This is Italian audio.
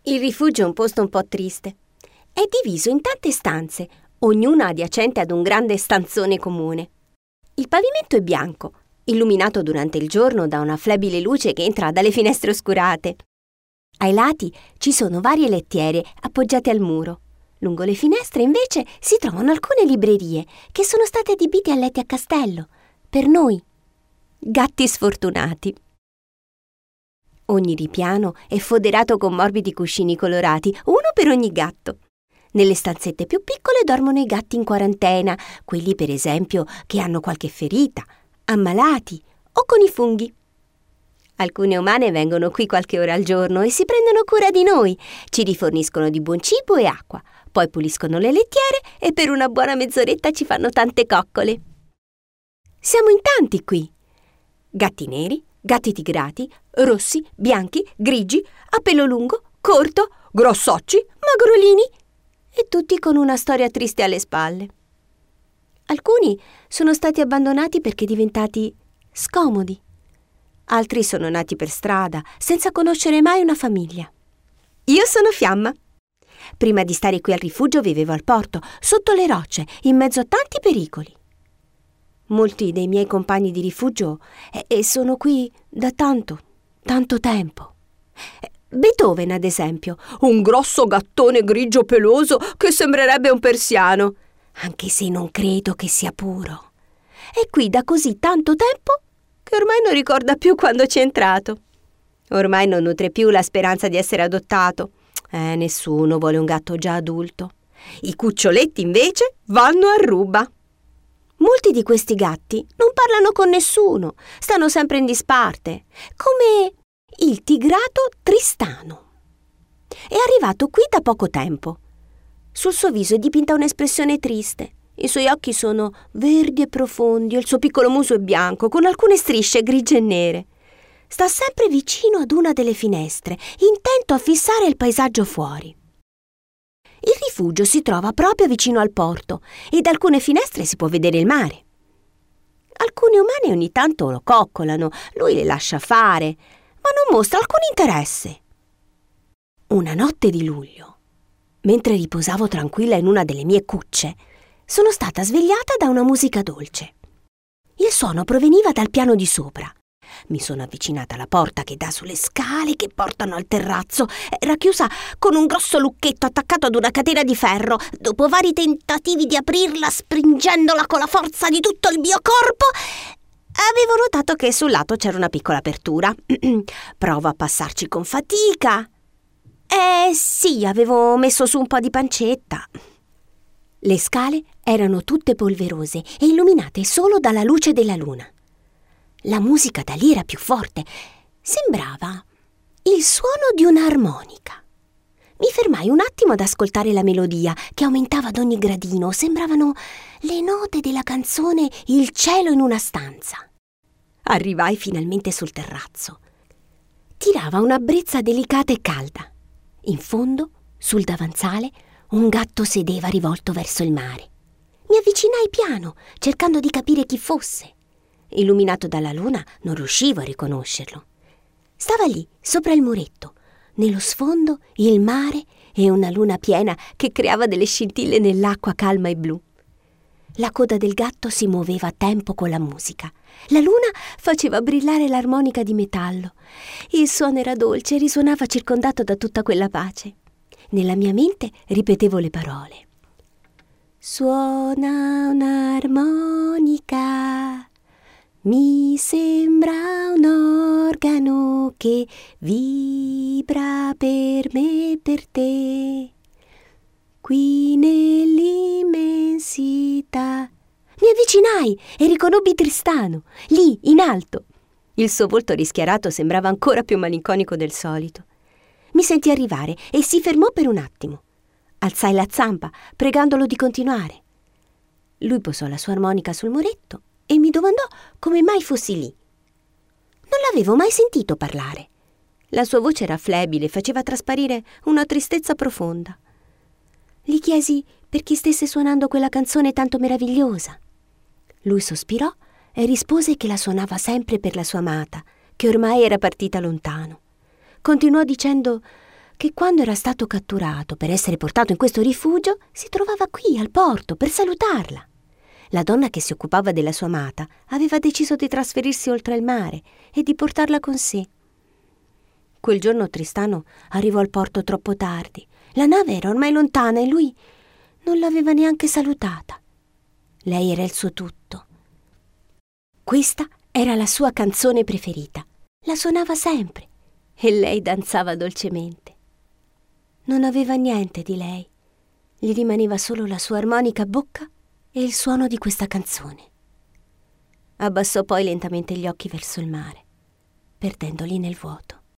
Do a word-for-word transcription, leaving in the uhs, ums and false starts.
Il rifugio è un posto un po' triste. È diviso in tante stanze, ognuna adiacente ad un grande stanzone comune. Il pavimento è bianco, illuminato durante il giorno da una flebile luce che entra dalle finestre oscurate. Ai lati ci sono varie lettiere appoggiate al muro. Lungo le finestre, invece, si trovano alcune librerie che sono state adibite a letti a castello, per noi, gatti sfortunati. Ogni ripiano è foderato con morbidi cuscini colorati, uno per ogni gatto. Nelle stanzette più piccole dormono i gatti in quarantena, quelli per esempio che hanno qualche ferita, ammalati o con i funghi. Alcune umane vengono qui qualche ora al giorno e si prendono cura di noi, ci riforniscono di buon cibo e acqua, poi puliscono le lettiere e per una buona mezz'oretta ci fanno tante coccole. Siamo in tanti qui. Gatti neri, gatti tigrati, rossi, bianchi, grigi, a pelo lungo, corto, grossocci, magrolini e tutti con una storia triste alle spalle. Alcuni sono stati abbandonati perché diventati scomodi. Altri sono nati per strada, senza conoscere mai una famiglia. Io sono Fiamma. Prima di stare qui al rifugio vivevo al porto, sotto le rocce, in mezzo a tanti pericoli. Molti dei miei compagni di rifugio eh, sono qui da tanto, tanto tempo. Beethoven, ad esempio, un grosso gattone grigio peloso che sembrerebbe un persiano, anche se non credo che sia puro. È qui da così tanto tempo che ormai non ricorda più quando c'è entrato. Ormai non nutre più la speranza di essere adottato. Eh, nessuno vuole un gatto già adulto. I cuccioletti, invece, vanno a ruba. Molti di questi gatti non parlano con nessuno, stanno sempre in disparte, come il tigrato Tristano. È arrivato qui da poco tempo. Sul suo viso è dipinta un'espressione triste. I suoi occhi sono verdi e profondi e il suo piccolo muso è bianco, con alcune strisce grigie e nere. Sta sempre vicino ad una delle finestre, intento a fissare il paesaggio fuori. Il rifugio si trova proprio vicino al porto e da alcune finestre si può vedere il mare. Alcune umane ogni tanto lo coccolano, lui le lascia fare, ma non mostra alcun interesse. Una notte di luglio, mentre riposavo tranquilla in una delle mie cucce, sono stata svegliata da una musica dolce. Il suono proveniva dal piano di sopra. Mi sono avvicinata alla porta che dà sulle scale che portano al terrazzo. Era chiusa con un grosso lucchetto attaccato ad una catena di ferro. Dopo vari tentativi di aprirla, spingendola con la forza di tutto il mio corpo, avevo notato che sul lato c'era una piccola apertura. Provo a passarci con fatica. Eh sì, avevo messo su un po' di pancetta. Le scale erano tutte polverose e illuminate solo dalla luce della luna. La musica da lì era più forte. Sembrava il suono di un'armonica. Mi fermai un attimo ad ascoltare la melodia, che aumentava ad ogni gradino. Sembravano le note della canzone Il cielo in una stanza. Arrivai finalmente sul terrazzo. Tirava una brezza delicata e calda. In fondo, sul davanzale, un gatto sedeva rivolto verso il mare. Mi avvicinai piano, cercando di capire chi fosse. Illuminato dalla luna, non riuscivo a riconoscerlo. Stava lì, sopra il muretto. Nello sfondo, il mare e una luna piena che creava delle scintille nell'acqua calma e blu. La coda del gatto si muoveva a tempo con la musica. La luna faceva brillare l'armonica di metallo. Il suono era dolce e risuonava circondato da tutta quella pace. Nella mia mente ripetevo le parole. Suona un'armonica, mi sembra un organo che vibra per me e per te, qui nell'immensità. Mi avvicinai e riconobbi Tristano, lì, in alto. Il suo volto rischiarato sembrava ancora più malinconico del solito. Mi sentì arrivare e si fermò per un attimo. Alzai la zampa, pregandolo di continuare. Lui posò la sua armonica sul muretto e mi domandò come mai fossi lì. Non l'avevo mai sentito parlare. La sua voce era flebile e faceva trasparire una tristezza profonda. Gli chiesi perché stesse suonando quella canzone tanto meravigliosa. Lui sospirò e rispose che la suonava sempre per la sua amata, che ormai era partita lontano. Continuò dicendo che quando era stato catturato per essere portato in questo rifugio si trovava qui al porto per salutarla. La donna che si occupava della sua amata aveva deciso di trasferirsi oltre il mare e di portarla con sé. Quel giorno Tristano arrivò al porto troppo tardi. La nave era ormai lontana e lui non l'aveva neanche salutata. Lei era il suo tutto. Questa era la sua canzone preferita. La suonava sempre e lei danzava dolcemente. Non aveva niente di lei. Gli rimaneva solo la sua armonica bocca e il suono di questa canzone. Abbassò poi lentamente gli occhi verso il mare, perdendoli nel vuoto.